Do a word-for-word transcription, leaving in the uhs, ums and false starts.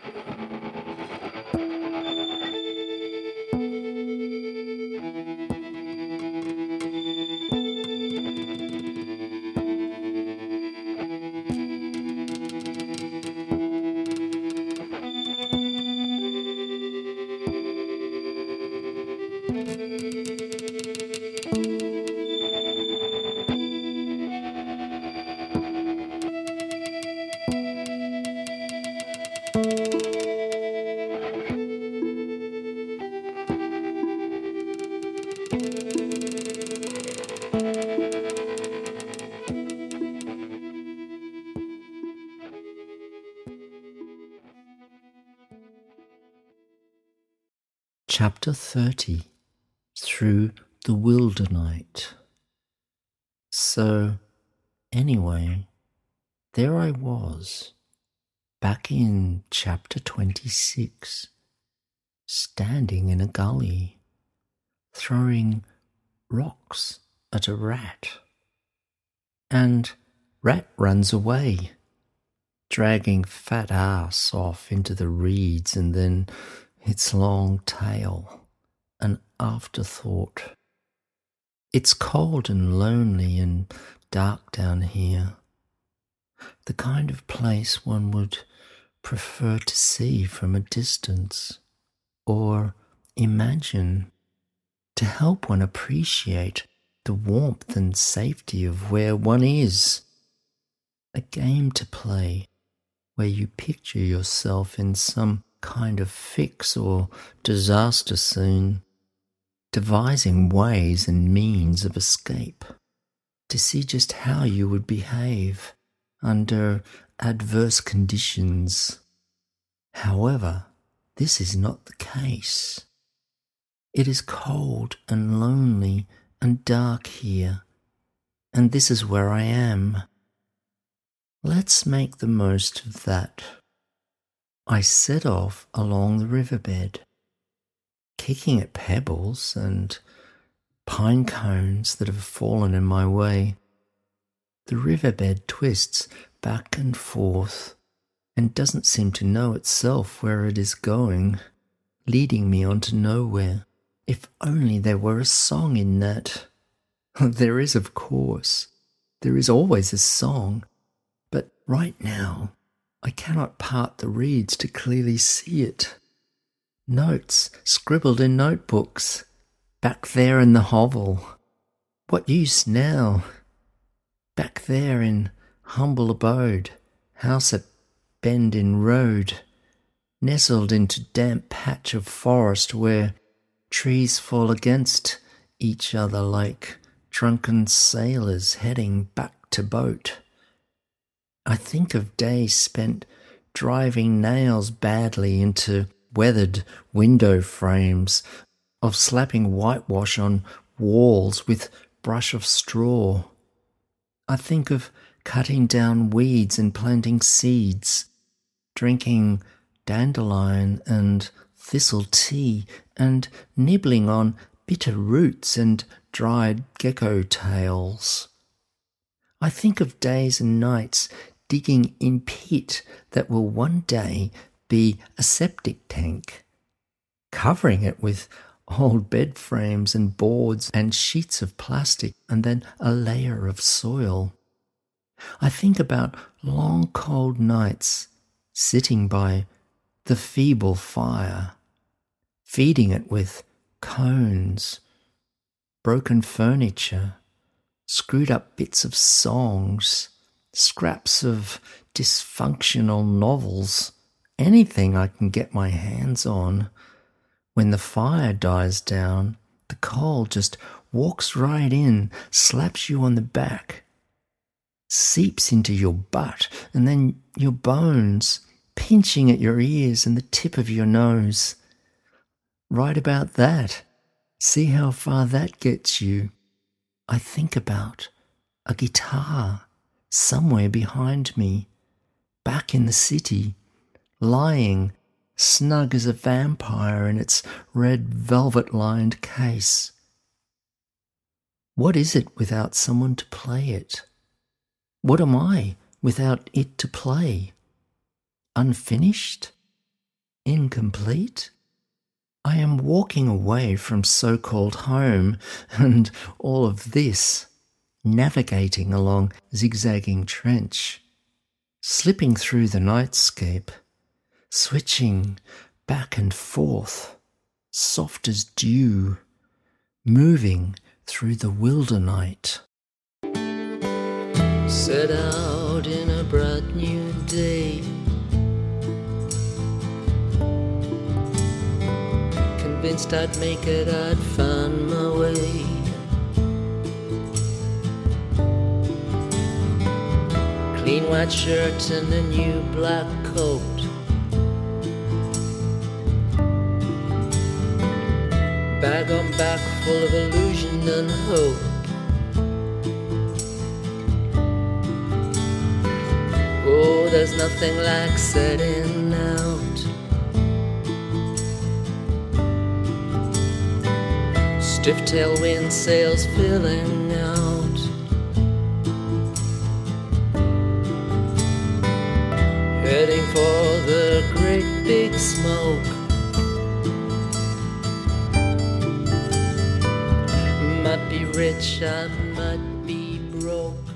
Chapter thirty. Through the Wildernite. So, anyway, there I was, back in chapter twenty-six, standing in a gully, throwing rocks at a rat. And rat runs away, dragging fat ass off into the reeds, and then its long tail, an afterthought. It's cold and lonely and dark down here, the kind of place one would prefer to see from a distance, or imagine, to help one appreciate the warmth and safety of where one is. A game to play where you picture yourself in some kind of fix or disaster scene, devising ways and means of escape, to see just how you would behave under adverse conditions. However, this is not the case. It is cold and lonely and dark here, and this is where I am. Let's make the most of that. I set off along the riverbed, kicking at pebbles and pine cones that have fallen in my way. The riverbed twists back and forth and doesn't seem to know itself where it is going, leading me on to nowhere. If only there were a song in that. There is, of course. There is always a song. But right now, I cannot part the reeds to clearly see it. Notes scribbled in notebooks, back there in the hovel. What use now? Back there in humble abode, house at bend in road, nestled into damp patch of forest where trees fall against each other like drunken sailors heading back to boat. I think of days spent driving nails badly into weathered window frames, of slapping whitewash on walls with brush of straw. I think of cutting down weeds and planting seeds, drinking dandelion and thistle tea, and nibbling on bitter roots and dried gecko tails. I think of days and nights digging in pit that will one day be a septic tank, covering it with old bed frames and boards and sheets of plastic, and then a layer of soil. I think about long cold nights sitting by the feeble fire, feeding it with cones, broken furniture, screwed up bits of songs, scraps of dysfunctional novels, anything I can get my hands on. When the fire dies down, the coal just walks right in, slaps you on the back, seeps into your butt, and then your bones, pinching at your ears and the tip of your nose. Right about that. See how far that gets you. I think about a guitar somewhere behind me, back in the city, lying snug as a vampire in its red velvet-lined case. What is it without someone to play it? What am I without it to play? Unfinished? incomplete? I am walking away from so-called home and all of this, navigating along zigzagging trench, slipping through the nightscape, switching back and forth, soft as dew, moving through the wilder night. Set out in a bright new day, convinced I'd make it, I'd find my way. Clean white shirt and a new black coat, bag on back full of illusion and hope. Oh, there's nothing like setting out, stiff tailwind sails filling out, heading for the great big smoke. Might be rich, I might be broke.